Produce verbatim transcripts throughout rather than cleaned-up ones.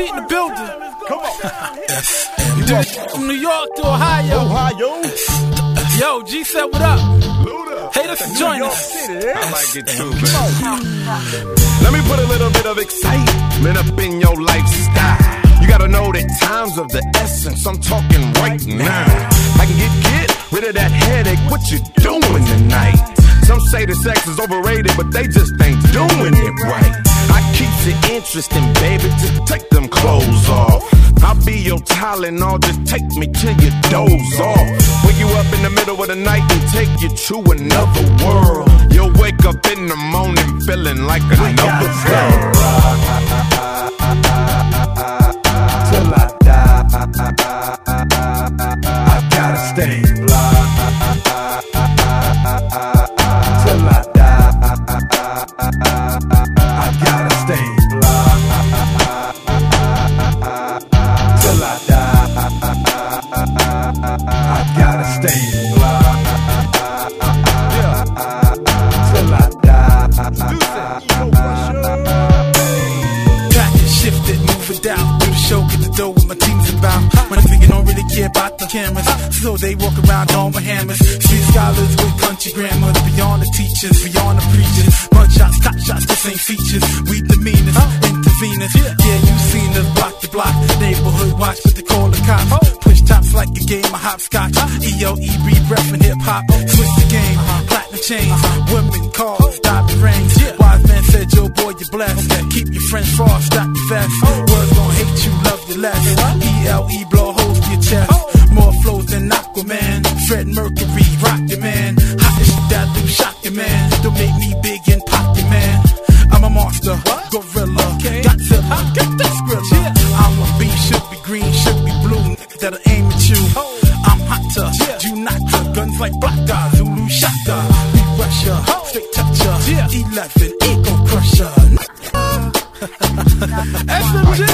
Street in the building. Come on. Yes. From New York to Ohio. Ohio. Yo, G said what up? Luda. Hey, let's join us. I might get too bad. Let me put a little bit of excitement up in your lifestyle. You gotta know that time's of the essence. I'm talking right now. I can get get rid of that headache. What you doing tonight? Some say that sex is overrated, but they just ain't doing it right. I keeps it interesting, baby. Just take them clothes off. I'll be your Tylenol, just take me till you doze off. Wake you up in the middle of the night and take you to another world. You'll wake up in the morning feeling like another girl. Till I die, I gotta stay. Till I die, I gotta stay. Till I die, I gotta stay. Yeah. Till I die. Back and shifted, move it down. Do the show, get the dough what my team's about. When I think you don't really care about the cameras, so they walk around all with hammers. Street scholars with country grammar, beyond the teachers, beyond the preachers. Mud shots, top shots, this ain't features. We the meanest, interveners. Yeah, you seen us block the block. Neighborhood watch, but they call the cops. Push tops like a game of hopscotch. E O E, breathe breath and hip hop. Switch the game, platinum chains, women, cars, diamond rings. Wise man said, yo boy, you're blessed. Keep your friends far, strap your vest. Words gon' hate you, love you less. E L E, blow holes to your chest. More flows than Aquaman. Fred Mercury, rock your man. Hottest shit that do, shock your man. Don't make me big and pop your man. I'm a monster, gorilla. Godzilla, get that skrilla. I'm a bee, should be green, should be blue. That'll aim at you. I'm hotter, you not the guns like black guys. Zulu shaka, we Russia, straight toucher. Eleven, ego crusher. S M G,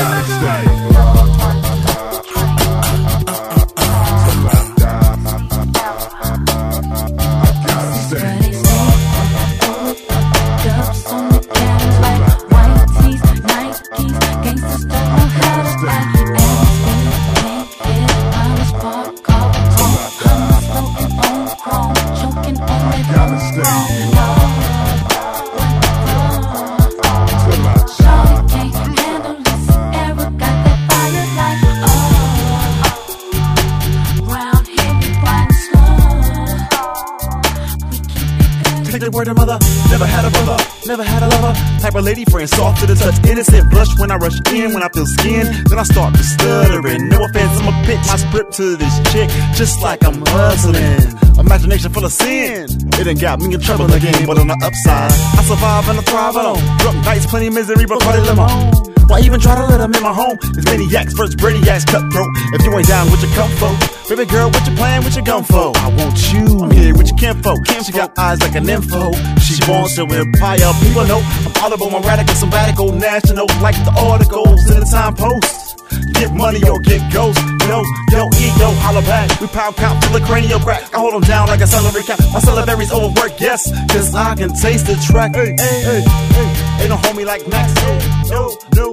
word of mother, never had a brother, never had a lover. Type of lady friend, soft to the touch, innocent blush when I rush in, when I feel skin, then I start to stuttering. No offense, I'ma pitch my script to this chick, just like I'm hustling. Imagination full of sin, it done got me in trouble again, but on the upside, I survive and I thrive alone. Drunk nights, plenty of misery, but call it lemon. Why even try to let them in my home? There's maniacs, first brainiacs, cutthroat. If you ain't down with your comfort, baby girl, what you playing with your gun for? I want you, I'm here with your kinfolk. She got eyes like an info. She wants to empire. People know I'm audible, I'm radical, sabbatical, national, like the articles in the Time Post. Get money or get ghost. Yo, yo, ego, holla back. We pound count till the cranial crack. I hold them down like a celery cap. My celebrary's overwork, yes, cause I can taste the track. Hey, hey, hey, hey. Ain't no homie like Max. No, no, no.